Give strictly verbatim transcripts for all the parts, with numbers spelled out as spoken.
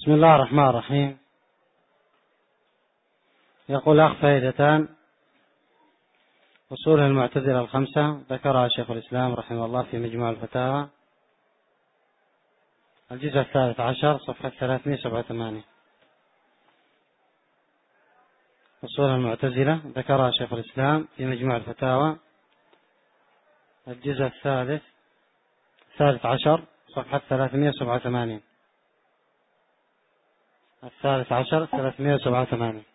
بسم الله الرحمن الرحيم. يقول أخ فائدتان: أصول المعتزلة الخمسة ذكرها شيخ الإسلام رحمه الله في مجموع الفتاوى الجزء الثالث عشر صفحة ثلاثمائة وسبعة وثمانين. أصول المعتزلة ذكرها شيخ الإسلام في مجموع الفتاوى الجزء الثالث الثالث عشر صفحة ثلاثمائة وسبعة وثمانين. الثالث عشر ثلاثمائة وسبعة وثمانين.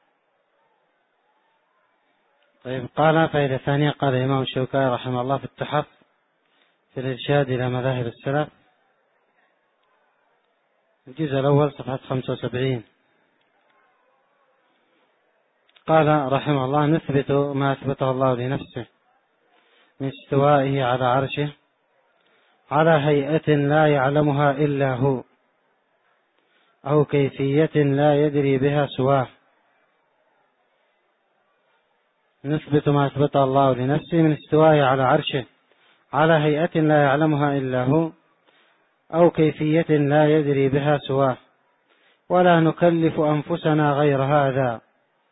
طيب، قال فائدة ثانية: قال الإمام الشوكاني رحمه الله في التحف في الإرشاد إلى مذاهب السلف الجزء الأول صفحة خمسة وسبعين، قال رحمه الله: نثبت ما أثبته الله لنفسه من استوائه على عرشه على هيئة لا يعلمها إلا هو، أو كيفية لا يدري بها سواه. نثبت ما أثبته الله لنفسه من استوائه على عرشه على هيئة لا يعلمها إلا هو، أو كيفية لا يدري بها سواه، ولا نكلف أنفسنا غير هذا،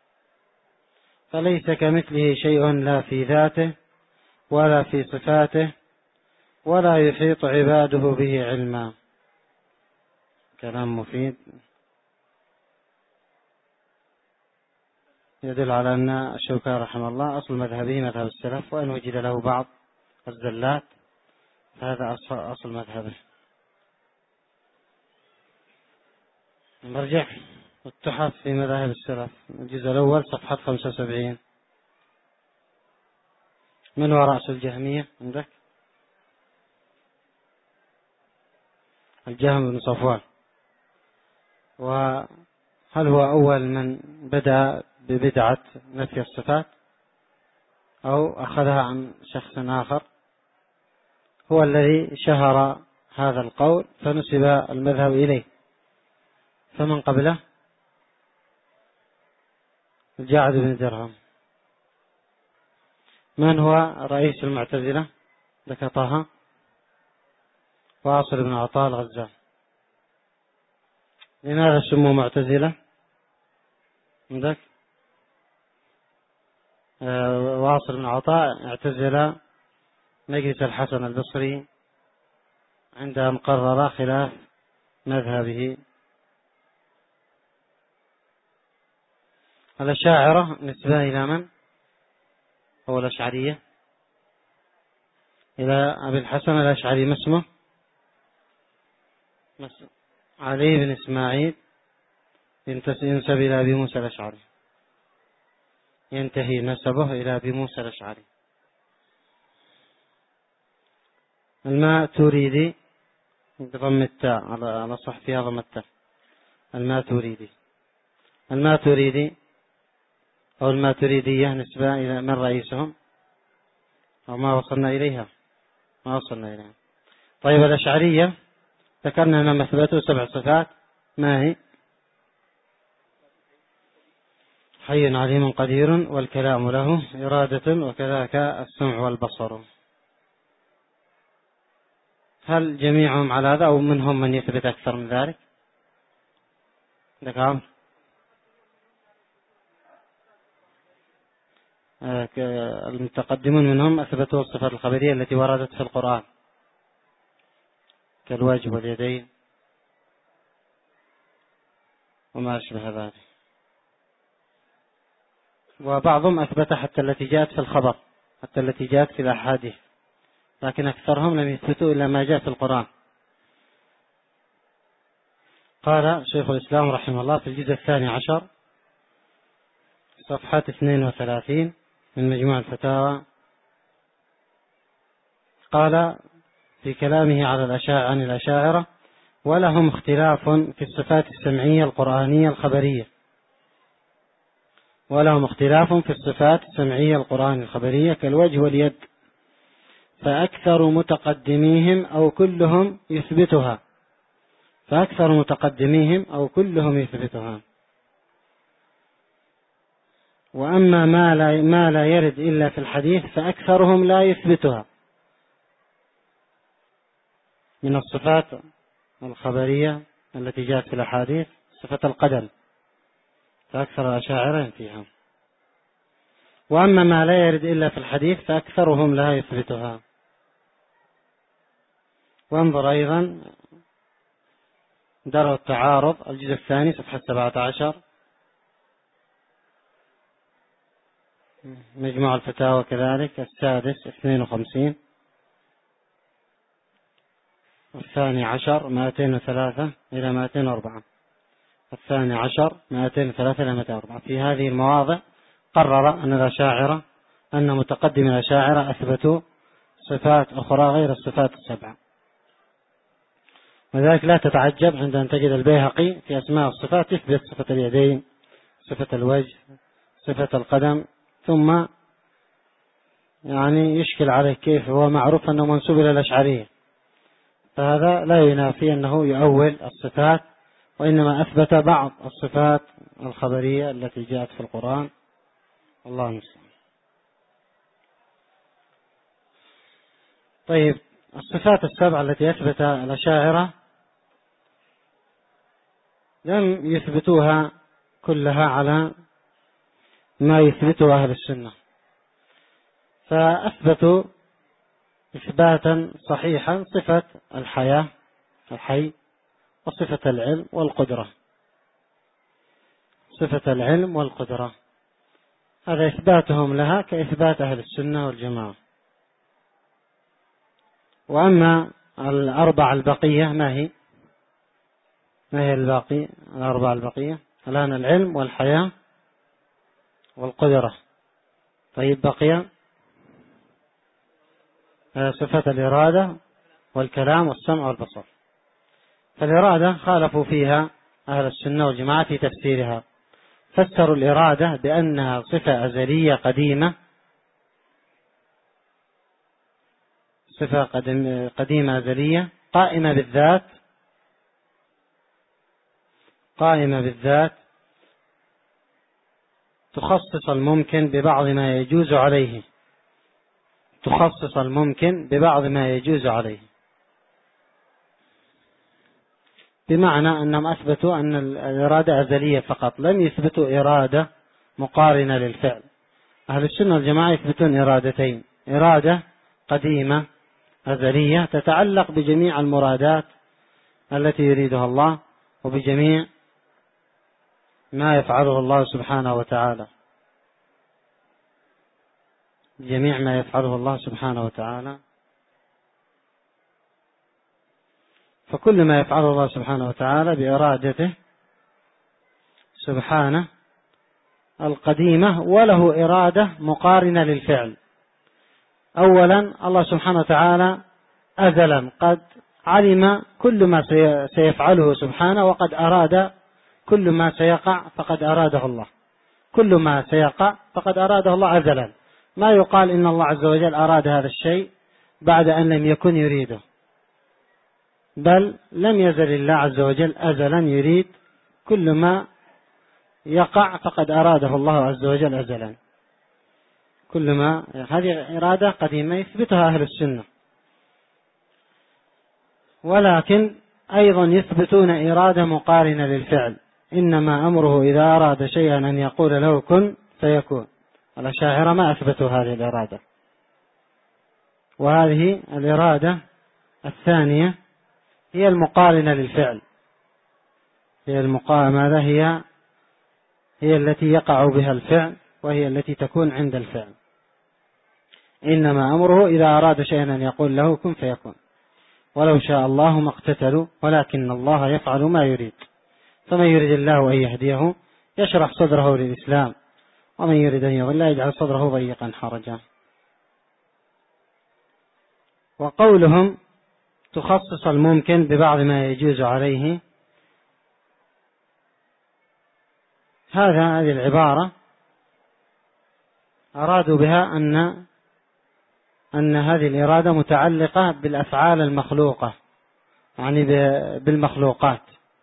فليس كمثله شيء لا في ذاته ولا في صفاته، ولا يحيط عباده به علما. كلام مفيد يدل على أن الشوكاني رحمه الله أصل مذهبه مذهب السلف، وإن وجد له بعض الزلات فهذا أصل مذهبه. نرجع التحف في مذاهب السلف الجزء الأول صفحة خمسة وسبعين. من هو رأس الجهمية عندك؟ الجهم بن صفوان. وهل هو أول من بدأ ببدعة نفي الصفات أو أخذها عن شخص آخر؟ هو الذي شهر هذا القول فنسب المذهب إليه. فمن قبله الجاعد بن درهم. من هو رئيس المعتزلة؟ ذكر طه واصل بن عطاء الغزال. لماذا سموا معتزلة عندك؟ آه واصل بن عطاء اعتزل مجلس الحسن البصري عندما قرر خلاف مذهبه. الأشاعرة نسبة إلى من؟ هو الأشعرية إلى أبي الحسن الأشعري. ما اسمه؟ علي بن إسماعيل، ينسب إلى أبي موسى الأشعري، ينتهي نسبه إلى أبي موسى الأشعري. الماء تريدي بضم التاء على صح فيها ضم التاء. الماء تريدي الماء تريدي أو الماء تريدية نسبة إلى من رئيسهم؟ أو ما وصلنا إليها ما وصلنا إليها. طيب، الأشعرية ذكرنا أن مثبته سبع صفات. ما هي؟ حي عليم قدير، والكلام له إرادة، وكذاك السمع والبصر. هل جميعهم على هذا أو منهم من يثبت أكثر من ذلك؟ ذكر المتقدمون منهم أثبتوا الصفات الخبرية التي وردت في القرآن كالوجه واليدين وما أشبه ذلك، وبعضهم أثبت حتى التي جاءت في الخبر، حتى التي جاءت في الأحاديث، لكن أكثرهم لم يثبتوا إلا ما جاء في القرآن. قال شيخ الإسلام رحمه الله في الجزء الثاني عشر صفحة اثنين وثلاثين من مجموع الفتاوى، قال في كلامه على الأشاعرة عن الأشاعرة: ولهم اختلاف في الصفات السمعية القرآنية الخبرية ولهم اختلاف في الصفات السمعية القرآنية الخبرية كالوجه واليد، فأكثر متقدميهم أو كلهم يثبتها فأكثر متقدميهم أو كلهم يثبتها وأما ما لا, ما لا يرد إلا في الحديث فأكثرهم لا يثبتها من الصفات الخبرية التي جاءت في الأحاديث، صفة القدم، فأكثر الأشاعرة ينفيها. وأما ما لا يرد إلا في الحديث فأكثرهم لا يثبتها. وانظر أيضا درء التعارض الجزء الثاني صفحة سبعة عشر، مجموع الفتاوى كذلك السادس اثنين وخمسين، الثاني عشر مائتين وثلاثة إلى مائتين وأربعة، الثاني عشر مائتين وثلاثة إلى مائتين وأربعة. في هذه المواضع قرر أن الأشاعرة أن متقدم الأشاعرة أثبتوا صفات أخرى غير الصفات السبعة. وذلك لا تتعجب عند أن تجد البيهقي في أسماء الصفات يثبت صفة اليدين، صفة الوجه، صفة القدم، ثم يعني يشكل عليه كيف هو معروف أنه منسوب إلى الأشعرية. فهذا لا ينافي أنه يؤول الصفات، وإنما أثبت بعض الصفات الخبرية التي جاءت في القرآن. الله المستعان. طيب، الصفات السبع التي أثبت الأشاعرة لم يثبتوها كلها على ما يثبته أهل السنة، فأثبتوا إثباتا صحيحا صفة الحياة الحي، وصفة العلم والقدرة. صفة العلم والقدرة هذا إثباتهم لها كإثبات أهل السنة والجماعة. وأما الأربع البقية ما هي ما هي الباقي الأربع البقية الآن؟ العلم والحياة والقدرة. طيب، بقي صفة الإرادة والكلام والسمع والبصر. فالإرادة خالفوا فيها أهل السنة والجماعة في تفسيرها، فسروا الإرادة بأنها صفة أزلية قديمة، صفة قديمة أزلية قائمة بالذات قائمة بالذات تخصص الممكن ببعض ما يجوز عليه تخصص الممكن ببعض ما يجوز عليه بمعنى أنهم أثبتوا أن الإرادة أزلية فقط، لم يثبتوا إرادة مقارنة للفعل. أهل السنة والجماعة يثبتون إرادتين: إرادة قديمة أزلية تتعلق بجميع المرادات التي يريدها الله، وبجميع ما يفعله الله سبحانه وتعالى جميع ما يفعله الله سبحانه وتعالى فكل ما يفعله الله سبحانه وتعالى بإرادته سبحانه القديمة، وله إرادة مقارنة للفعل. أولا، الله سبحانه وتعالى أزلا قد علم كل ما سيفعله سبحانه، وقد أراد كل ما سيقع فقد أراده الله. كل ما سيقع فقد أراده الله أزلا. ما يقال إن الله عز وجل أراد هذا الشيء بعد أن لم يكن يريده، بل لم يزل الله عز وجل أزلا يريد كل ما يقع فقد أراده الله عز وجل أزلا. كل ما هذه إرادة قديمة يثبتها أهل السنة، ولكن أيضا يثبتون إرادة مقارنة للفعل. إنما أمره إذا أراد شيئا أن يقول له كن فيكون. الأشاعرة ما أثبتوا هذه الإرادة. وهذه الإرادة الثانية هي المقارنة للفعل، هي المقارنة ماذا هي هي التي يقع بها الفعل، وهي التي تكون عند الفعل. إنما أمره إذا أراد شيئا أن يقول له كن فيكون. ولو شاء الله ما اقتتلوا ولكن الله يفعل ما يريد. فمن يريد الله أن يهديه يشرح صدره للإسلام، ومن يريد أن يضل يجعل صدره ضيقا حرجا. وقولهم تخصص الممكن ببعض ما يجوز عليه، هذا هذه العبارة أرادوا بها أن أن هذه الإرادة متعلقة بالأفعال المخلوقة، يعني بالمخلوقات،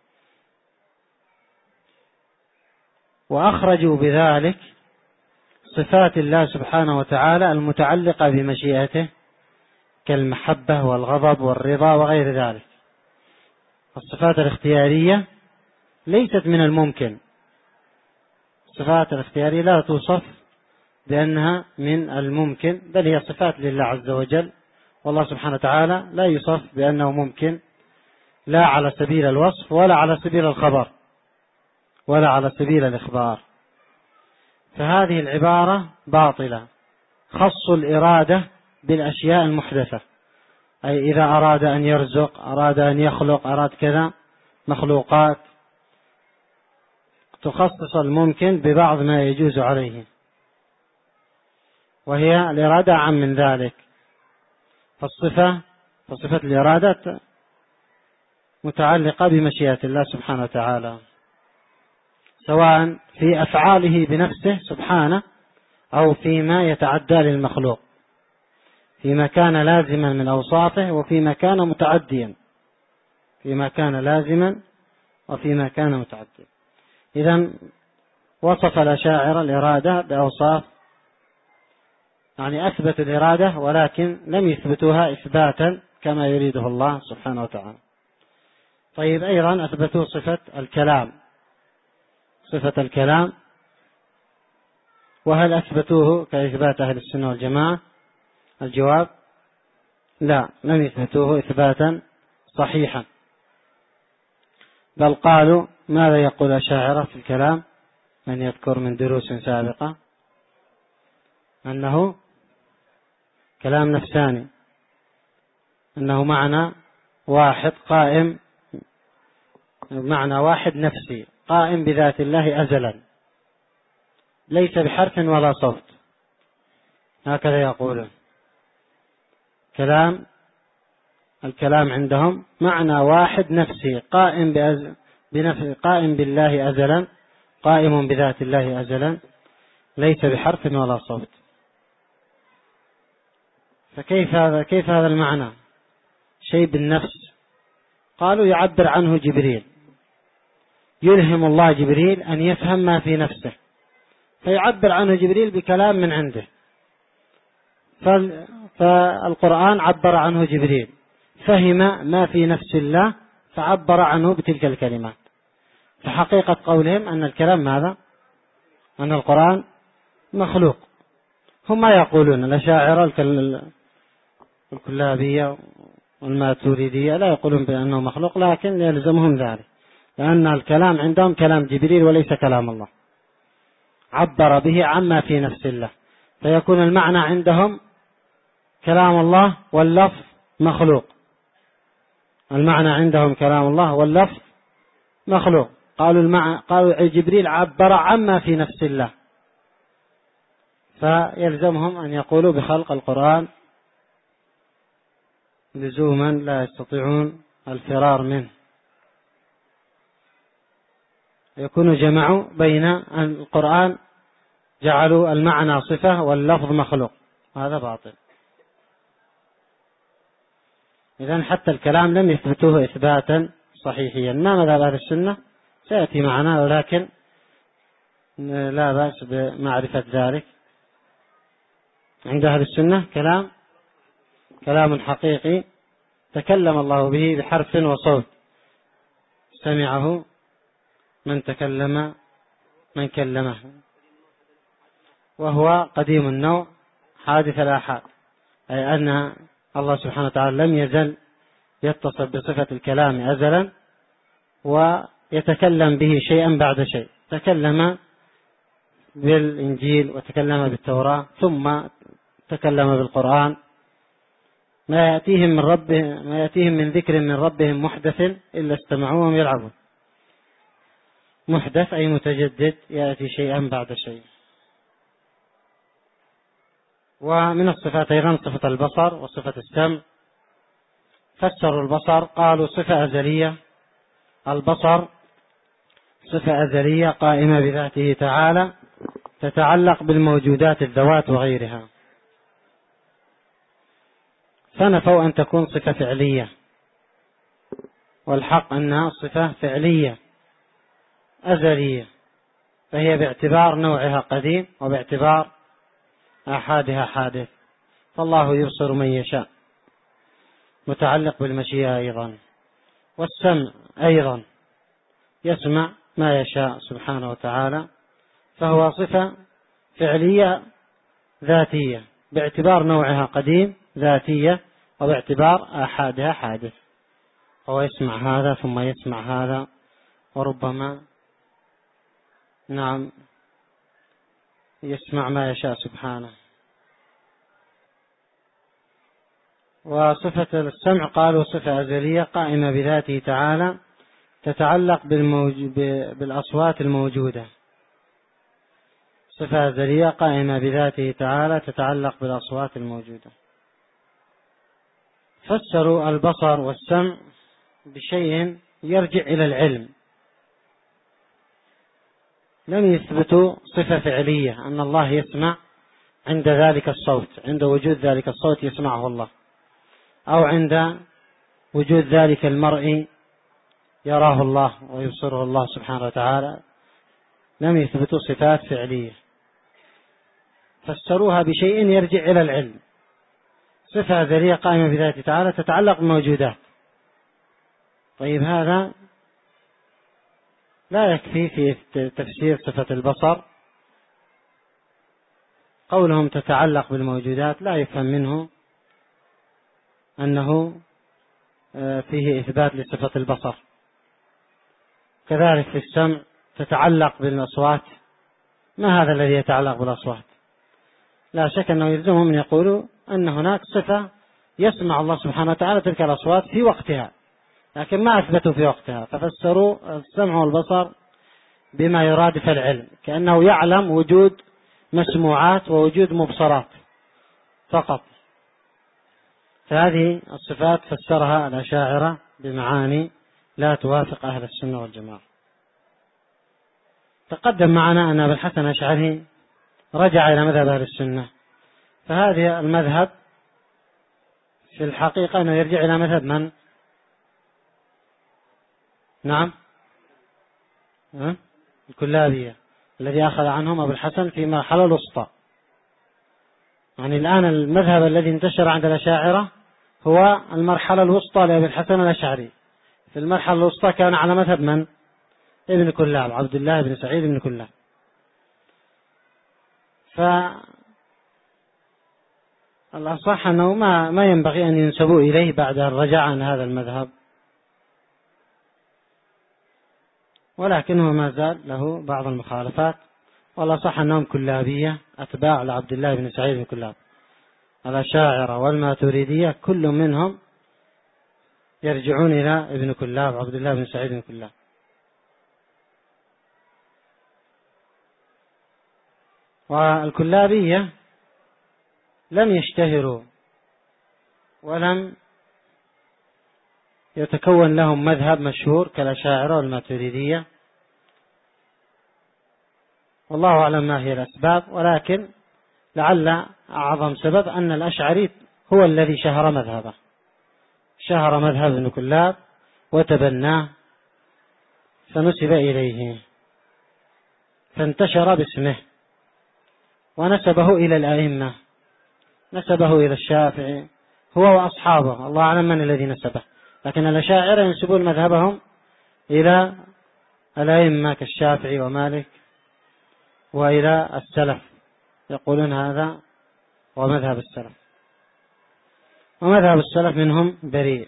وأخرجوا بذلك صفات الله سبحانه وتعالى المتعلقة بمشيئته كالمحبة والغضب والرضا وغير ذلك. الصفات الاختيارية ليست من الممكن. الصفات الاختيارية لا توصف بأنها من الممكن، بل هي صفات لله عز وجل، والله سبحانه وتعالى لا يوصف بأنه ممكن، لا على سبيل الوصف ولا على سبيل الخبر ولا على سبيل الإخبار. فهذه العبارة باطلة. خص الإرادة بالأشياء المحدثة، أي إذا أراد أن يرزق، أراد أن يخلق، أراد كذا مخلوقات، تخصص الممكن ببعض ما يجوز عليه، وهي الإرادة عام من ذلك. فالصفة فصفة الإرادة متعلقة بمشيئة الله سبحانه وتعالى، سواء في أفعاله بنفسه سبحانه أو فيما يتعدى للمخلوق، فيما كان لازما من أوصافه وفيما كان متعديا، فيما كان لازما وفيما كان متعديا. إذن وصف الأشاعرة الإرادة بأوصاف، يعني أثبتوا الإرادة ولكن لم يثبتوها إثباتا كما يريده الله سبحانه وتعالى. طيب، أيضا أثبتوا صفة الكلام، صفة الكلام، وهل أثبتوه كإثبات أهل السنة والجماعة؟ الجواب لا، لم يثبتوه إثباتا صحيحا، بل قالوا ماذا يقول الأشاعرة في الكلام؟ من يذكر من دروس سابقة أنه كلام نفساني، أنه معنى واحد قائم، معنى واحد نفسي قائم بذات الله أزلا، ليس بحرف ولا صوت، هكذا يقولون. كلام الكلام عندهم معنى واحد نفسي قائم بنفس قائم بالله أزلا، قائم بذات الله أزلا، ليس بحرف ولا صوت. فكيف هذا كيف هذا المعنى؟ شيء بالنفس. قالوا يعبر عنه جبريل، يلهم الله جبريل أن يفهم ما في نفسه، فيعبر عنه جبريل بكلام من عنده. فالقرآن عبر عنه جبريل، فهم ما في نفس الله فعبر عنه بتلك الكلمات. فحقيقة قولهم أن الكلام ماذا؟ أن القرآن مخلوق. هم ما يقولون الأشاعرة الكلابية والماتريدية لا يقولون بأنه مخلوق، لكن يلزمهم ذلك، لأن الكلام عندهم كلام جبريل وليس كلام الله، عبر به عما في نفس الله، فيكون المعنى عندهم كلام الله واللفظ مخلوق. المعنى عندهم كلام الله واللفظ مخلوق. قالوا المعنى قالوا جبريل عبر عما في نفس الله، فيلزمهم أن يقولوا بخلق القرآن لزوما لا يستطيعون الفرار منه، يكونوا جمعوا بين القرآن، جعلوا المعنى صفة واللفظ مخلوق، هذا باطل. إذن حتى الكلام لم يثبتوه إثباتا صحيحيا. ما مذهب أهل السنة سيأتي معنا، ولكن لا بأس بمعرفة ذلك. عند أهل السنة كلام كلام حقيقي تكلم الله به بحرف وصوت، سمعه من تكلم من كلمه، وهو قديم النوع حادث الآحاد، أي أن الله سبحانه وتعالى لم يزل يتصف بصفة الكلام أزلا ويتكلم به شيئا بعد شيء. تكلم بالإنجيل وتكلم بالتوراة، ثم تكلم بالقرآن. ما يأتيهم من ربهم ما يأتيهم من ذكر من ربهم محدث إلا استمعوه وهم يلعبون. محدث أي متجدد، يأتي شيئا بعد شيء. ومن الصفات أيضا صفة البصر وصفة السمع. فسروا البصر قالوا صفة أزلية، البصر صفة أزلية قائمة بذاته تعالى، تتعلق بالموجودات الذوات وغيرها. فنفوا أن تكون صفة فعلية، والحق أنها صفة فعلية أزلية، فهي باعتبار نوعها قديم وباعتبار أحادها حادث. فالله يبصر من يشاء، متعلق بالمشيئة أيضا. والسمع أيضا يسمع ما يشاء سبحانه وتعالى، فهو صفة فعلية ذاتية باعتبار نوعها قديم ذاتية، وباعتبار آحادها حادث. هو يسمع هذا ثم يسمع هذا، وربما نعم يسمع ما يشاء سبحانه. وصفة السمع قالوا صفة أزلية قائمة بذاته تعالى، تتعلق بالموج... بالأصوات الموجودة. صفة أزلية قائمة بذاته تعالى تتعلق بالأصوات الموجودة. فسروا البصر والسمع بشيء يرجع إلى العلم، لم يثبتوا صفة فعلية أن الله يسمع عند ذلك الصوت، عند وجود ذلك الصوت يسمعه الله، أو عند وجود ذلك المرء يراه الله ويبصره الله سبحانه وتعالى. لم يثبتوا صفات فعلية، فسروها بشيء يرجع إلى العلم. صفة ذرية قائمة بذاته تعالى تتعلق بالموجودات. طيب هذا لا يكفي في تفسير صفة البصر. قولهم تتعلق بالموجودات لا يفهم منه أنه فيه إثبات لصفة البصر. كذلك في السمع تتعلق بالأصوات، ما هذا الذي يتعلق بالأصوات؟ لا شك أنه يلزمهم أن يقولوا أن هناك صفة يسمع الله سبحانه وتعالى تلك الأصوات في وقتها، لكن ما أثبتوا في وقتها، ففسروا السمع والبصر بما يرادف العلم، كأنه يعلم وجود مسموعات ووجود مبصرات فقط. فهذه الصفات فسرها الأشاعرة بمعاني لا توافق أهل السنة والجماعة. تقدم معنا أن أبا الحسن الأشعري رجع إلى مذهب أهل السنة، فهذا المذهب في الحقيقة أنه يرجع إلى مذهب من؟ نعم أه؟ الكلابية الذي أخذ عنهم أبو الحسن في مرحلة الوسطى. يعني الآن المذهب الذي انتشر عند الأشاعرة هو المرحلة الوسطى لأبي الحسن الأشعري. في المرحلة الوسطى كان على مذهب من؟ ابن كلاب، عبد الله بن سعيد بن كلاب. فالأصح أنه ما ما ينبغي أن ينسبوا إليه بعد الرجاء عن هذا المذهب، ولكنه ما زال له بعض المخالفات. والأصح أنهم كلابية أتباع لعبد الله بن سعيد بن كلاب. الأشاعرة والماتريدية كل منهم يرجعون إلى ابن كلاب، عبد الله بن سعيد بن كلاب. والكلابية لم يشتهروا ولم يتكون لهم مذهب مشهور كالأشاعرة والماتريدية، والله أعلم ما هي الأسباب، ولكن لعل أعظم سبب أن الأشعري هو الذي شهر مذهبه، شهر مذهب ابن كلاب وتبناه فنسب إليه، فانتشر باسمه ونسبه إلى الأئمة، نسبه إلى الشافعي هو وأصحابه، الله أعلم من الذي نسبه، لكن الأشاعرة ينسبون مذهبهم إلى الأئمة كالشافعي ومالك وإلى السلف، يقولون هذا هو مذهب السلف، ومذهب السلف منهم بريء.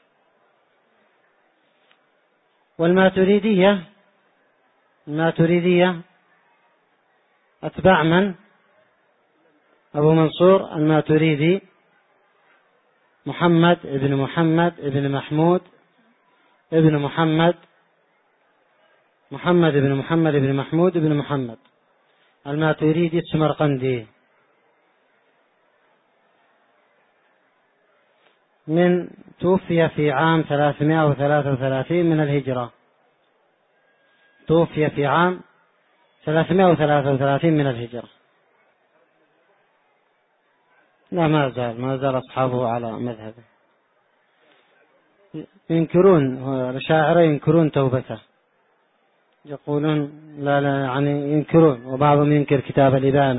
والماتريدية الماتريدية أتباع من؟ أبو منصور الماتريدي، محمد ابن محمد ابن محمود ابن محمد محمد ابن محمد ابن محمود ابن محمد الماتريدي السمرقندي، من توفي في عام ثلاثمائة وثلاثة وثلاثين من الهجرة، توفي في عام ثلاثمائة وثلاثة وثلاثين من الهجرة. لا ما زال ما زال أصحابه على مذهبه، ينكرون الأشاعرة ينكرون توبته، يقولون لا لا يعني ينكرون، وبعضهم ينكر كتاب الإبانة،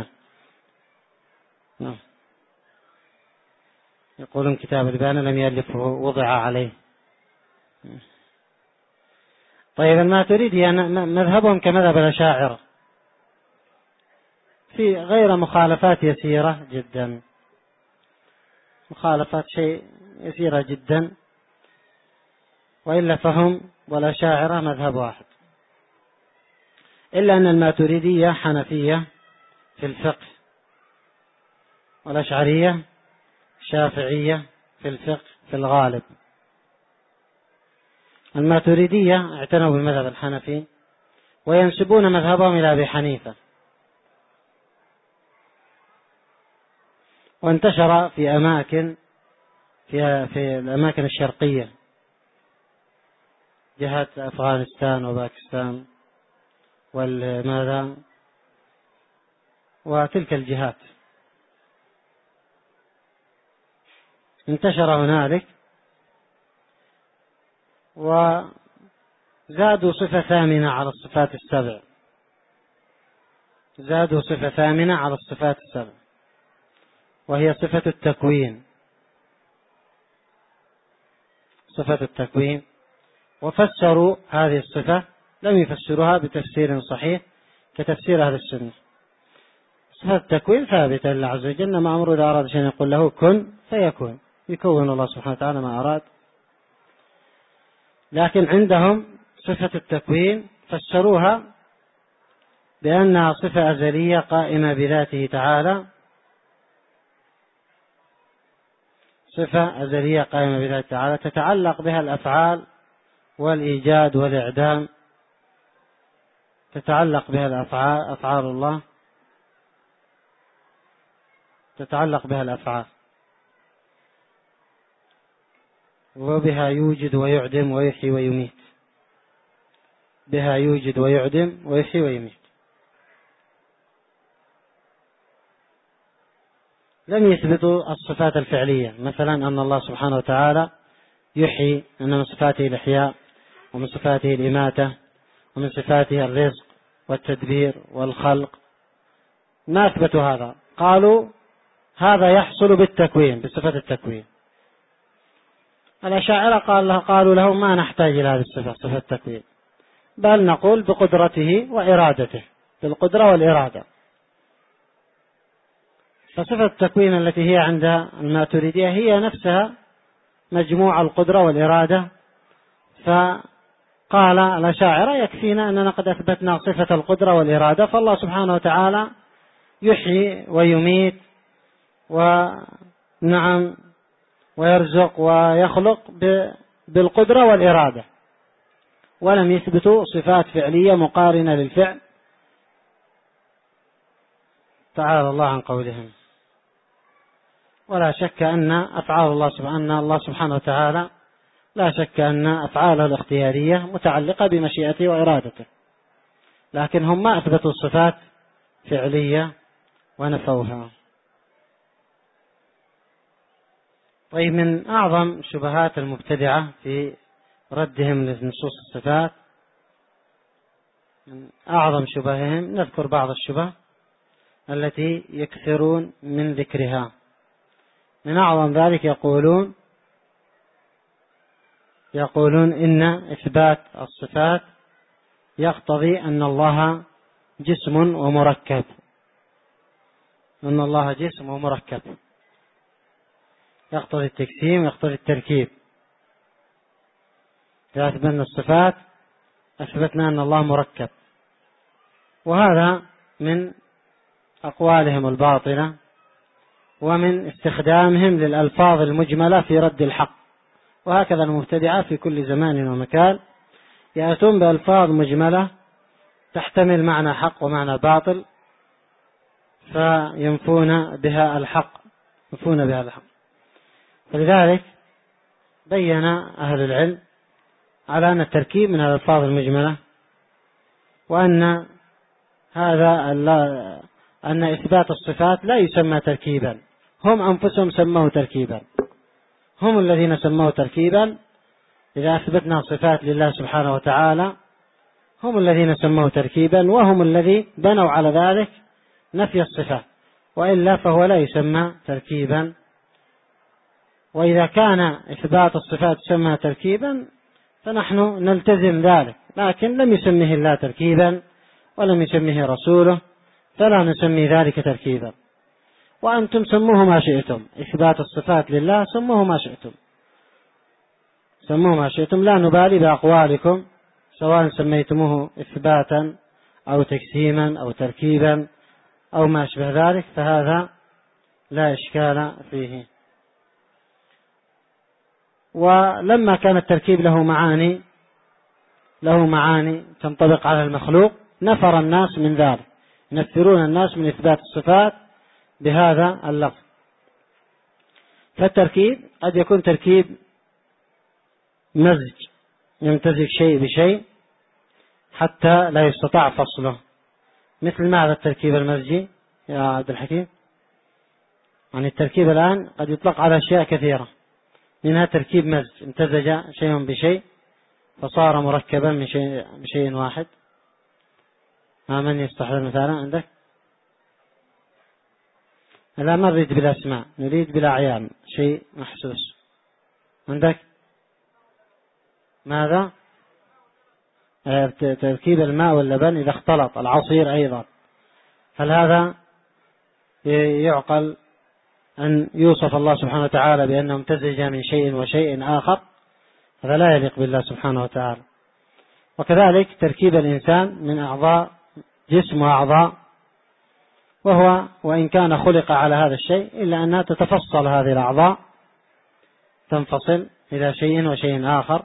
يقولون كتاب الإبانة لم يألفه وضع عليه. طيب الماتريدية مذهبهم كمذهب الأشاعرة في غير مخالفات يسيرة جدا، مخالفات شيء يسيرة جدا، وإلا فهم والأشاعرة مذهب واحد، إلا أن الماتريدية حنفية في الفقه، والأشعرية شافعية في الفقه في الغالب. الماتريدية اعتنوا بالمذهب الحنفي وينسبون مذهبهم إلى أبي حنيفة، وانتشر في أماكن في في الأماكن الشرقية، جهة أفغانستان وباكستان والماذا وتلك الجهات، انتشر هنالك، وزادوا صفة ثامنة على الصفات السبع، زادوا صفة ثامنة على الصفات السبع، وهي صفة التكوين، صفة التكوين. وفسروا هذه الصفة، لم يفسروها بتفسير صحيح كتفسير أهل السنة. صفة التكوين ثابتة لله عز وجل، ما أمره إذا أراد شيئا يقول له كن فيكون، يكون الله سبحانه وتعالى ما أراد. لكن عندهم صفة التكوين فسروها بأنها صفة أزلية قائمة بذاته تعالى، صفة أزلية قائمة بذاته تعالى تتعلق بها الأفعال والإيجاد والإعدام، تتعلق بها الأفعال، أفعال الله تتعلق بها الأفعال، وبها يوجد ويعدم ويحيي ويميت، بها يوجد ويعدم ويحيي ويميت. لم يثبتوا الصفات الفعلية، مثلا أن الله سبحانه وتعالى يحيي، أن من صفاته الإحياء، ومن صفاته الإماتة، ومن صفاته الرزق والتدبير والخلق، ما أثبتوا هذا، قالوا هذا يحصل بالتكوين، بصفة التكوين. الأشاعرة قال له قالوا له ما نحتاج إلى هذه الصفة، صفة التكوين، بل نقول بقدرته وإرادته، بالقدرة والإرادة. فصفة التكوين التي هي عند الماتريدية هي نفسها مجموع القدرة والإرادة، فقال الأشاعرة يكفينا أننا قد أثبتنا صفة القدرة والإرادة، فالله سبحانه وتعالى يحيي ويميت ونعم ويرزق ويخلق بالقدرة والإرادة، ولم يثبتوا صفات فعلية مقارنة للفعل، تعالى الله عن قولهم. ولا شك أن أفعال الله سبحانه الله سبحانه وتعالى لا شك أن أفعاله الاختيارية متعلقة بمشيئته وإرادته، لكن هم ما أثبتوا الصفات فعلية ونفوها. طيب، من أعظم شبهات المبتدعة في ردهم لنصوص الصفات، من أعظم شبههم نذكر بعض الشبه التي يكثرون من ذكرها. من أعظم ذلك يقولون يقولون إن إثبات الصفات يقتضي أن الله جسم ومركب، أن الله جسم ومركب، يقتضي التجسيم يقتضي التركيب. إذا أثبتنا الصفات أثبتنا أن الله مركب، وهذا من أقوالهم الباطلة ومن استخدامهم للألفاظ المجملة في رد الحق. وهكذا المبتدعة في كل زمان ومكان يأتون بألفاظ مجملة تحتمل معنى حق ومعنى باطل، فينفون بها الحق ينفون بها الحق. فلذلك بين أهل العلم على أن التركيب من الألفاظ المجملة، وأن هذا أن إثبات الصفات لا يسمى تركيبا، هم أنفسهم سموه تركيبا، هم الذين سموه تركيبا. إذا أثبتنا صفات لله سبحانه وتعالى هم الذين سموه تركيبا، وهم الذي بنوا على ذلك نفي الصفات، وإلا فهو لا يسمى تركيبا. وإذا كان إثبات الصفات يسمى تركيبا فنحن نلتزم ذلك لكن لم يسميه الله تركيبا ولم يسميه رسوله، فلا نسمي ذلك تركيبا. وأنتم سموه ما شئتم، إثبات الصفات لله سموه ما شئتم، سموه ما شئتم، لا نبالي بأقوالكم، سواء سميتموه إثباتا أو تجسيما أو تركيبا أو ما أشبه ذلك، فهذا لا إشكال فيه. ولما كان التركيب له معاني له معاني تنطبق على المخلوق، نفر الناس من ذلك، ينفرون الناس من إثبات الصفات بهذا اللفظ. فالتركيب قد يكون تركيب مزج، يمتزج شيء بشيء حتى لا يستطاع فصله. مثل ماذا التركيب المزجي يا عبد الحكيم؟ يعني التركيب الآن قد يطلق على أشياء كثيرة، منها تركيب مزج، امتزج شيء بشيء فصار مركبا من شيء بشيء واحد. ما من يستحضر مثلا عندك؟ لا، ما نريد بالأسماء، نريد بالأعيان، شيء محسوس. عندك ماذا؟ تركيب الماء واللبن إذا اختلط، العصير أيضا، هل هذا يعقل أن يوصف الله سبحانه وتعالى بأنه امتزج من شيء وشيء آخر؟ هذا لا يليق بالله سبحانه وتعالى. وكذلك تركيب الإنسان من أعضاء جسم وأعضاء، وهو وإن كان خلق على هذا الشيء إلا أنها تتفصل، هذه الأعضاء تنفصل إلى شيء وشيء آخر،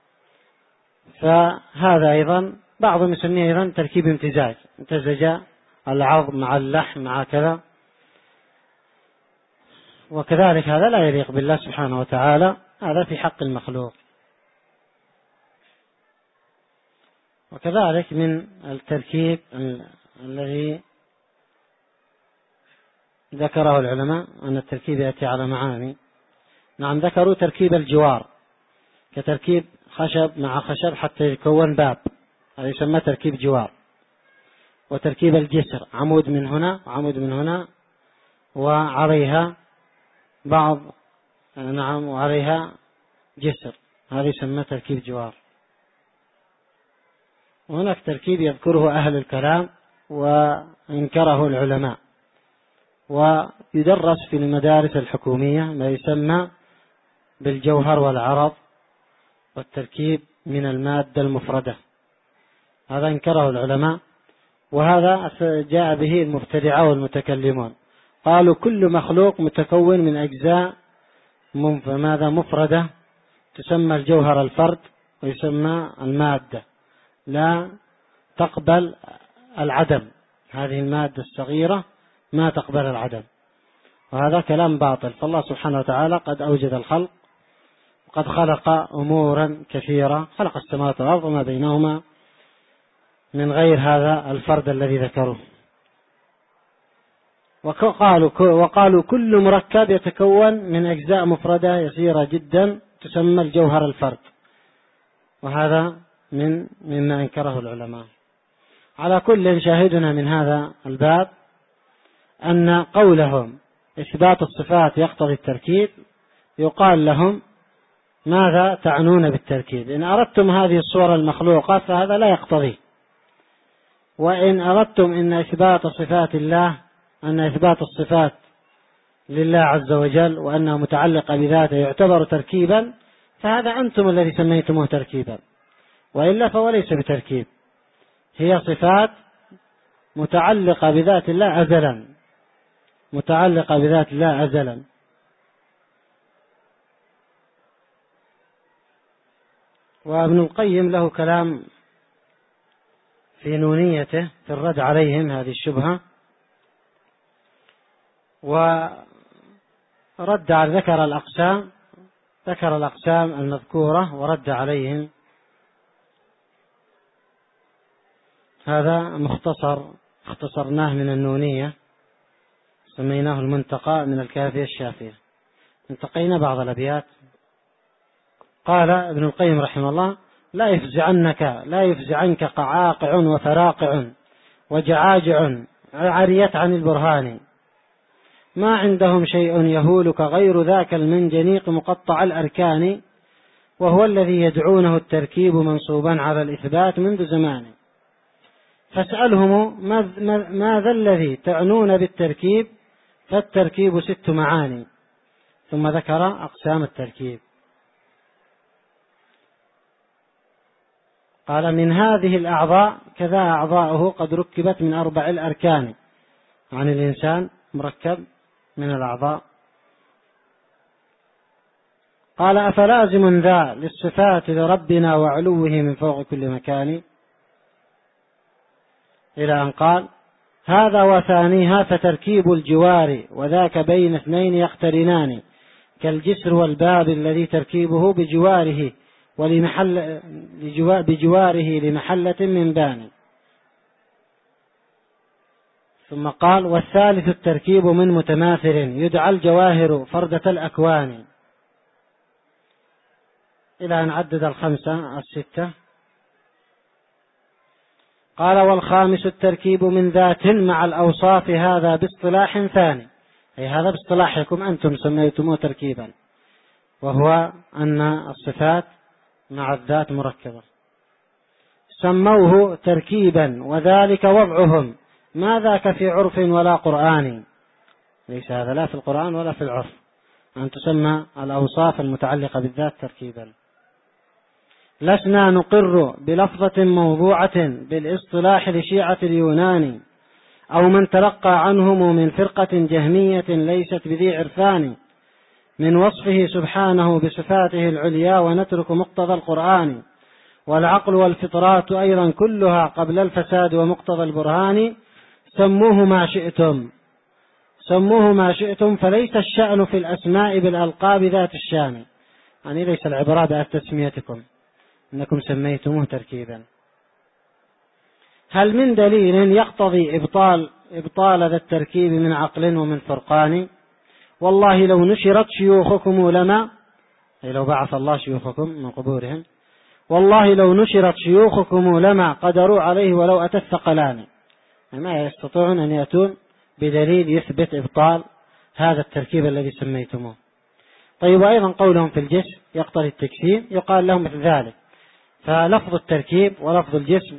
فهذا أيضا بعضهم يسميه أيضا تركيب امتزاج، امتزج العظم مع اللحم مع كذا، وكذلك هذا لا يليق بالله سبحانه وتعالى، هذا في حق المخلوق. وكذلك من التركيب الذي ذكره العلماء أن التركيب يأتي على معاني. نعم، ذكروا تركيب الجوار كتركيب خشب مع خشب حتى يكون باب، هذا يسمى تركيب جوار. وتركيب الجسر، عمود من هنا وعمود من هنا وعليها بعض، نعم، وعليها جسر، هذا يسمى تركيب جوار. وهناك تركيب يذكره أهل الكلام وإنكره العلماء، ويدرس في المدارس الحكومية، ما يسمى بالجوهر والعرض والتركيب من المادة المفردة، هذا انكره العلماء، وهذا جاء به المبتدعة والمتكلمون، قالوا كل مخلوق متكون من أجزاء ماذا مفردة تسمى الجوهر الفرد ويسمى المادة، لا تقبل العدم، هذه المادة الصغيرة ما تقبل العدم، وهذا كلام باطل. فالله سبحانه وتعالى قد أوجد الخلق، وقد خلق أمورا كثيرة، خلق السماوات والأرض وما بينهما من غير هذا الفرد الذي ذكروه. وقالوا وقالوا كل مركب يتكون من أجزاء مفردة يسيرة جدا تسمى الجوهر الفرد، وهذا من مما انكره العلماء. على كل شاهدنا من هذا الباب أن قولهم إثبات الصفات يقتضي التركيب، يقال لهم ماذا تعنون بالتركيب؟ إن أردتم هذه الصورة المخلوقة فهذا لا يقتضي، وإن أردتم إن إثبات صفات الله أن إثبات الصفات لله عز وجل وأنها متعلقة بذاته يعتبر تركيبا، فهذا أنتم الذي سميتموه تركيبا، وإلا فهو ليس بتركيب، هي صفات متعلقة بذات الله أزلا، متعلقة بذات الله أزلا. وابن القيم له كلام في نونيته في الرد عليهم هذه الشبهة، ورد على ذكر الأقسام ذكر الأقسام المذكورة ورد عليهم. هذا مختصر اختصرناه من النونية، سميناه المنتقى من الكافية الشافية، انتقينا بعض الأبيات. قال ابن القيم رحمه الله: لا يفزعنك لا يفزعنك قعاقع وفراقع وجعاجع عريت عن البرهان، ما عندهم شيء يهولك غير ذاك المنجنيق مقطع الأركان، وهو الذي يدعونه التركيب منصوبا على الإثبات منذ زمان. فاسألهم ماذا الذي تعنون بالتركيب؟ فالتركيب ست معاني. ثم ذكر أقسام التركيب. قال من هذه الأعضاء كذا أعضاؤه قد ركبت من أربع الأركان. عن الإنسان مركب من الأعضاء. قال أفلازم ذا للصفات لربنا وعلوه من فوق كل مكان، إلى أن قال هذا وثانيها فتركيب الجوار وذاك بين اثنين يقترنان كالجسر والباب الذي تركيبه بجواره ولمحل بجواره لمحلة من بان. ثم قال والثالث التركيب من متماثل يدعى الجواهر فردة الأكوان، إلى أن عدد الخمسة الستة. قال والخامس التركيب من ذات مع الأوصاف هذا باصطلاح ثاني، أي هذا باصطلاحكم أنتم سميتموه تركيبا، وهو أن الصفات مع الذات مركبة. سموه تركيبا وذلك وضعهم ما ذاك في عرف ولا قرآن. ليس هذا لا في القرآن ولا في العرف أن تسمى الأوصاف المتعلقة بالذات تركيبا. لسنا نقر بلفظة موضوعة بالاصطلاح لشيعة اليونان أو من تلقى عنهم من فرقة جهمية ليست بذي عرفان من وصفه سبحانه بصفاته العليا، ونترك مقتضى القرآن والعقل والفطرات أيضا كلها قبل الفساد ومقتضى البرهان. سموه ما شئتم سموه ما شئتم فليس الشأن في الأسماء بالألقاب ذات الشان، يعني ليس العبرة بتسميتكم إنكم سميتموه تركيبا. هل من دليل يقتضي إبطال إبطال ذا التركيب من عقل ومن فرقان؟ والله لو نشرت شيوخكم لما، أي لو بعث الله شيوخكم من قبورهم، والله لو نشرت شيوخكم لما قدروا عليه ولو أتى الثقلان. ما يستطيعون أن يأتون بدليل يثبت إبطال هذا التركيب الذي سميتموه. طيب وأيضا قولهم في الجسم يقتضي التجسيم، يقال لهم مثل ذلك. فلفظ التركيب ولفظ الجسم،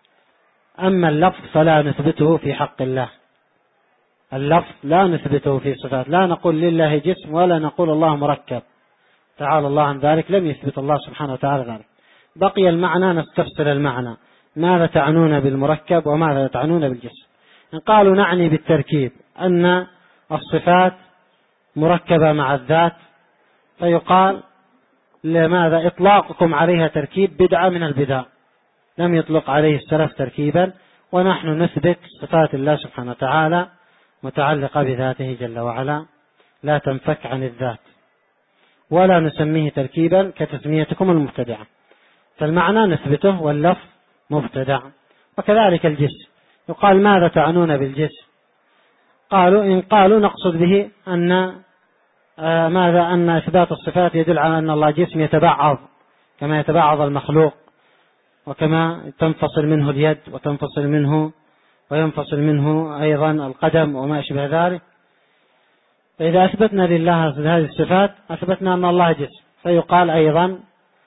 أما اللفظ فلا نثبته في حق الله، اللفظ لا نثبته في صفات، لا نقول لله جسم ولا نقول الله مركب، تعالى الله عن ذلك، لم يثبت الله سبحانه وتعالى ذلك. بقي المعنى نستفسر المعنى، ماذا تعنون بالمركب وماذا تعنون بالجسم؟ إن قالوا نعني بالتركيب أن الصفات مركبة مع الذات، فيقال لماذا إطلاقكم عليها تركيب بدعة من البدع، لم يطلق عليه السلف تركيبا، ونحن نثبت صفات الله سبحانه وتعالى متعلقة بذاته جل وعلا لا تنفك عن الذات، ولا نسميه تركيبا كتسميتكم المبتدعة. فالمعنى نثبته واللفظ مبتدع. وكذلك الجسم، يقال ماذا تعنون بالجسم؟ قالوا إن قالوا نقصد به أن آه ماذا أن إثبات الصفات يدل على أن الله جسم يتبعض كما يتبعض المخلوق، وكما تنفصل منه اليد وتنفصل منه وينفصل منه أيضا القدم وما أشبه ذلك. فإذا أثبتنا لله هذه الصفات أثبتنا أن الله جسم، فيقال أيضا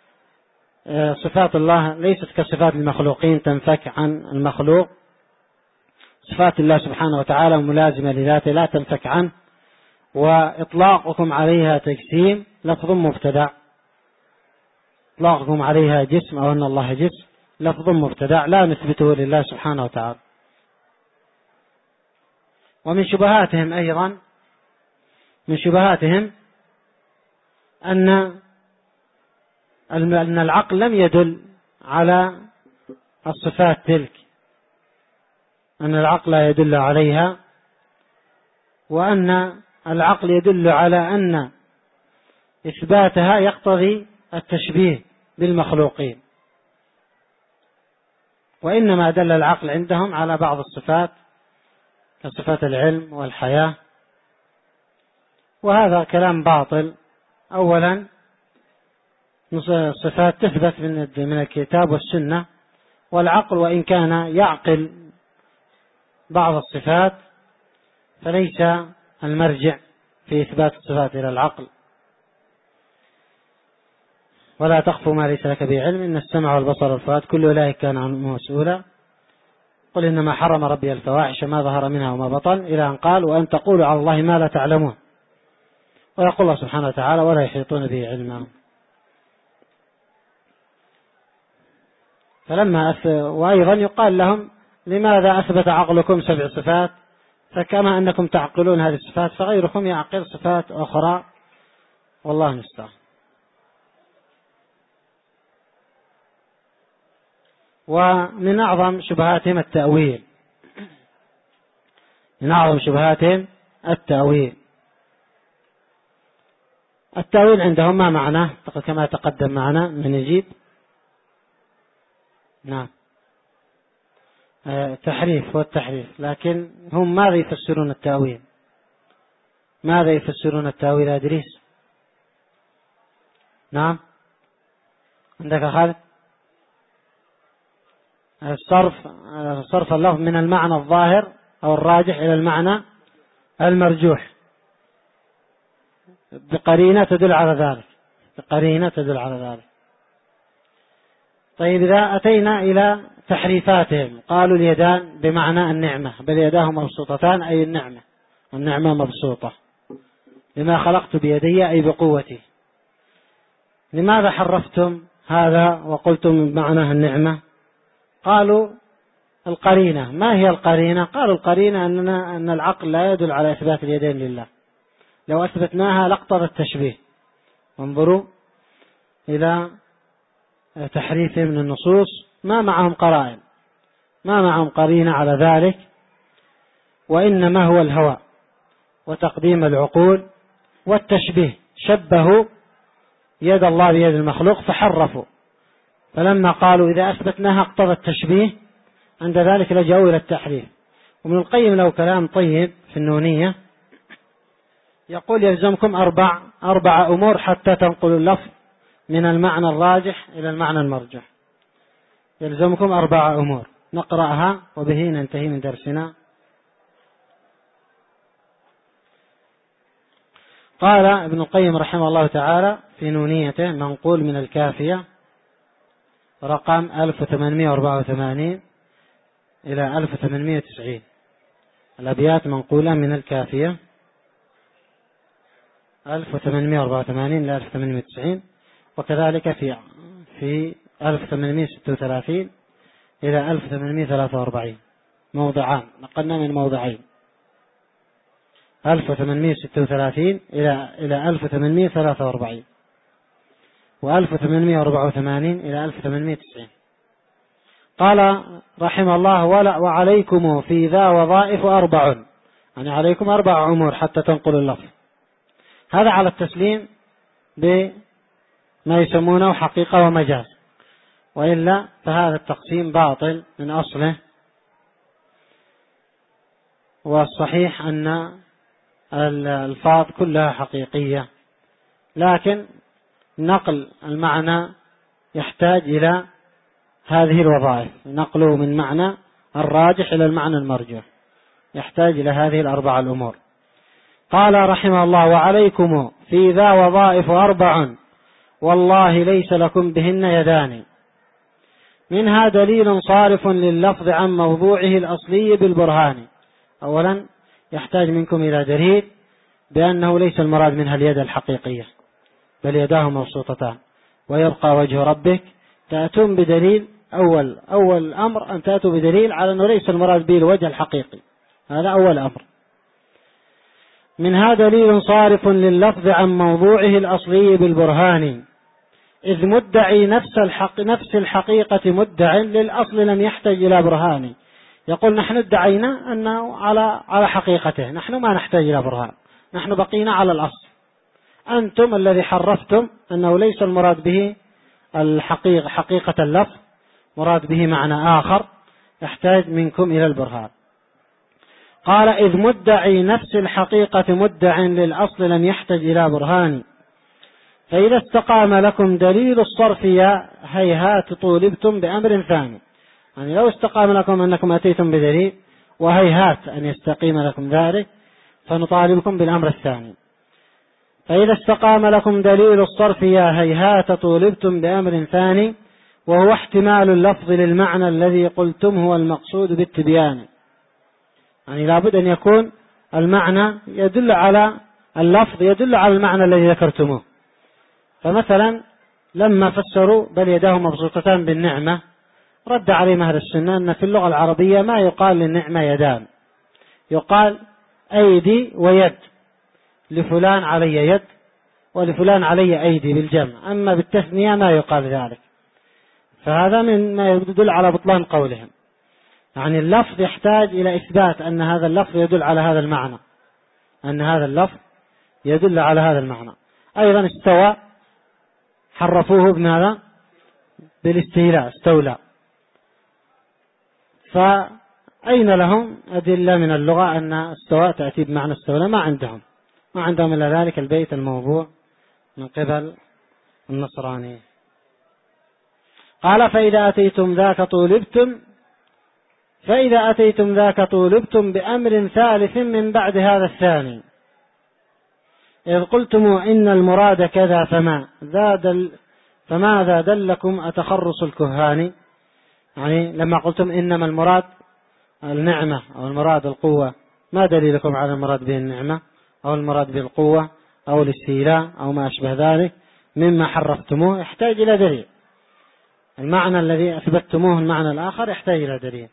صفات الله ليست كصفات المخلوقين تنفك عن المخلوق، صفات الله سبحانه وتعالى ملازمة لذاته لا تنفك عنه، وإطلاقكم عليها تجسيم لفظ مبتدع، إطلاقكم عليها جسم أو أن الله جسم لفظ مبتدع لا نثبته لله سبحانه وتعالى. ومن شبهاتهم أيضا من شبهاتهم أن أن العقل لم يدل على الصفات تلك، أن العقل لا يدل عليها، وأن العقل يدل على أن إثباتها يقتضي التشبيه بالمخلوقين، وإنما دل العقل عندهم على بعض الصفات كصفات العلم والحياة، وهذا كلام باطل. أولا الصفات تثبت من الكتاب والسنة، والعقل وإن كان يعقل بعض الصفات فليس المرجع في إثبات الصفات إلى العقل. ولا تخف ما ليس لك به علم إن السمع والبصر والفؤاد كل أولئك كان عنه مسؤولا قل إنما حرم ربي الفواحش ما ظهر منها وما بطن إلى أن قال وأن تقولوا على الله ما لا تعلمون. ويقول الله سبحانه وتعالى ولا يحيطون به علما. فلما أث... وأيضا يقال لهم لماذا أثبت عقلكم سبع صفات فكما أنكم تعقلون هذه الصفات فغيركم يعقل صفات أخرى والله المستعان. ومن أعظم شبهاتهم التأويل من أعظم شبهاتهم التأويل التأويل عندهم ما معناه كما تقدم معنا من يجيب. نعم تحريف والتحريف. لكن هم ماذا يفسرون التأويل؟ ماذا يفسرون التأويل يا إدريس؟ نعم عندك خالد. الصرف صرف اللفظ من المعنى الظاهر أو الراجح إلى المعنى المرجوح بقرينة تدل على ذلك بقرينة تدل على ذلك. طيب إذا أتينا إلى تحريفاتهم قالوا اليدان بمعنى النعمة بل يداه مبسوطتان أي النعمة والنعمة مبسوطة لما خلقت بيدي أي بقوتي. لماذا حرفتم هذا وقلتم بمعنى النعمة؟ قالوا القرينة. ما هي القرينة؟ قالوا القرينة أننا أن العقل لا يدل على إثبات اليدين لله. لو أثبتناها لاقتضى التشبيه. انظروا إلى تحريفهم من النصوص ما معهم قرائن ما معهم قرينة على ذلك وإنما هو الهوى وتقديم العقول والتشبيه. شبهوا يد الله بيد المخلوق فحرفوا. فلما قالوا إذا أثبتناها اقتضى التشبيه عند ذلك لجأوا إلى التحريف. ومن القيم له كلام طيب في النونية يقول يلزمكم أربع أربع أمور حتى تنقلوا اللفظ من المعنى الراجح إلى المعنى المرجح. يلزمكم أربع أمور نقرأها وبه ننتهي من درسنا. قال ابن القيم رحمه الله تعالى في نونيته منقول من الكافية رقم ألف وثمانمائة وأربعة وثمانين إلى ألف وثمانمائة وتسعين. الأبيات منقولة من الكافية ألف وثمانمائة وأربعة وثمانين إلى ألف وثمانمائة وتسعين وكذلك في في ألف وثمانمائة وستة وثلاثين إلى ألف وثمانمائة وثلاثة وأربعين موضعان نقلنا من موضعين ألف وثمانمائة وستة وثلاثين إلى إلى ألف وثمانمائة وثلاثة وأربعين وألف وثمانمائة وأربعة وثمانين إلى ألف وثمانمائة وتسعين. قال رحمه الله ولا وعليكم في ذا وظائف أربع يعني عليكم أربع أمور حتى تنقل اللفظ. هذا على التسليم بما يسمونه حقيقة ومجاز وإلا فهذا التقسيم باطل من أصله. والصحيح أن الألفاظ كلها حقيقية لكن نقل المعنى يحتاج إلى هذه الوظائف. نقله من معنى الراجح إلى المعنى المرجوح يحتاج إلى هذه الأربع الأمور. قال رحمه الله وعليكم في ذا وظائف أربع والله ليس لكم بهن يدان منها دليل صارف لللفظ عن موضوعه الأصلي بالبرهان. أولا يحتاج منكم إلى دليل بأنه ليس المراد منها اليد الحقيقية بل يداه مبسوطتان ويبقى وجه ربك. تأتون بدليل أول أول أمر أن تأتوا بدليل على أنه ليس المراد به الوجه الحقيقي. هذا أول أمر. منها دليل صارف لللفظ عن موضوعه الأصلي بالبرهان إذ مدعي نفس الحق نفس الحقيقة مدع للأصل لم يحتاج إلى برهان. يقول نحن ادعينا أنه على على حقيقته نحن ما نحتاج إلى برهان نحن بقينا على الأصل. أنتم الذي حرفتم أنه ليس المراد به الحقيقة حقيقة اللفظ مراد به معنى آخر يحتاج منكم إلى البرهان. قال إذ مدعي نفس الحقيقة مدع للأصل لم يحتاج إلى برهان فإذا استقام لكم دليل الصرف يا هيهات طولبتم بأمر ثاني. يعني لو استقام لكم أنكم أتيتم بدليل وهيهات أن يستقيم لكم ذلك فنطالبكم بالأمر الثاني. فإذا استقام لكم دليل الصرف يا هيهات طولبتم بأمر ثاني، وهو احتمال اللفظ للمعنى الذي قلتم هو المقصود بالتبيان. يعني لابد أن يكون المعنى يدل على اللفظ يدل على المعنى الذي ذكرتموه. فمثلا لما فسروا بل يداه مبسوطتان بالنعمة، رد عليهم أهل السنة أن في اللغة العربية ما يقال للنعمة يدان، يقال أيدي ويد، لفلان علي يد ولفلان علي أيدي بالجمع، أما بالتثنية ما يقال ذلك. فهذا من ما يدل على بطلان قولهم. يعني اللفظ يحتاج إلى إثبات أن هذا اللفظ يدل على هذا المعنى، أن هذا اللفظ يدل على هذا المعنى. أيضا استوى حرفوه بماذا؟ بالاستيلاء، استولى. فأين لهم أدلة من اللغة أن استوى تأتي بمعنى استولى؟ ما عندهم ما عندهم إلا ذلك البيت الموضوع من قبل النصراني. قال فإذا أتيتم ذاك طولبتم فإذا أتيتم ذاك طولبتم بأمر ثالث من بعد هذا الثاني، إذ قلتم إن المراد كذا فما ذا دل فماذا دلكم أتخرص الكهان. يعني لما قلتم إنما المراد النعمة أو المراد القوة، ما دليلكم على المراد به النعمة أو المراد به القوة أو الاستيلاء أو ما أشبه ذلك مما حرفتموه؟ يحتاج إلى دليل. المعنى الذي أثبتتموه المعنى الآخر يحتاج إلى دليل.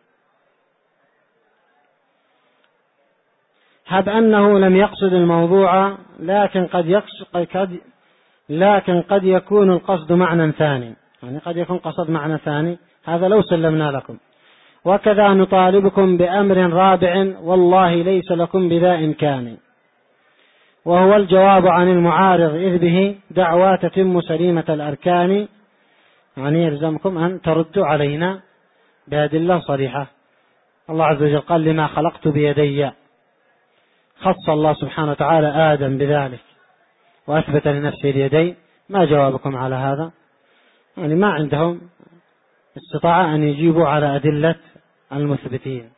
هب أنه لم يقصد الموضوع لكن قد يقصد قد لكن قد يكون القصد معنى ثاني، يعني قد يكون قصد معنى ثاني، هذا لو سلمنا لكم. وكذا نطالبكم بأمر رابع والله ليس لكم بذا إمكان، وهو الجواب عن المعارض إذ به دعوى تتم سليمة الأركان. يعني يلزمكم أن تردوا علينا بأدلة صريحة. الله عز وجل قال لما خلقت بيدي، خص الله سبحانه وتعالى آدم بذلك وأثبت لنفسه اليدين. ما جوابكم على هذا؟ يعني ما عندهم استطاع أن يجيبوا على أدلة المثبتين.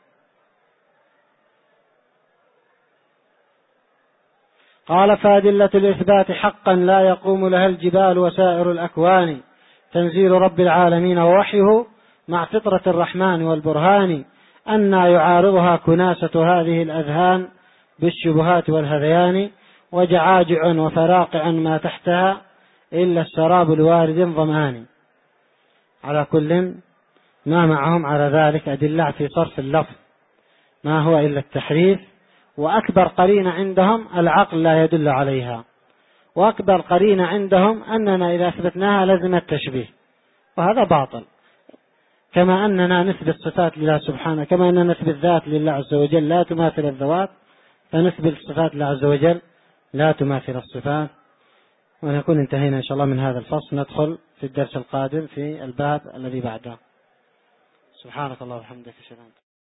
قال فأدلة الإثبات حقا لا يقوم لها الجبال وسائر الأكوان، تنزيل رب العالمين ووحيه مع فطرة الرحمن والبرهان، أن يعارضها كناسة هذه الأذهان بالشبهات والهذيان، وجعاجع وفراقع ما تحتها إلا السراب الوارد ظمآن. على كل ما معهم على ذلك أدلة في صرف اللفظ ما هو إلا التحريف، وأكبر قرينة عندهم العقل لا يدل عليها، وأكبر قرينة عندهم أننا إذا أثبتناها لازم التشبيه، وهذا باطل. كما أننا نثبت صفات لله سبحانه، كما أننا نثبت ذات لله عز وجل لا تماثل الذوات، فنثبت صفات الله عز وجل لا تماثل الصفات. ونكون انتهينا إن شاء الله من هذا الفصل. ندخل في الدرس القادم في الباب الذي بعده. سبحانك الله وبحمدك.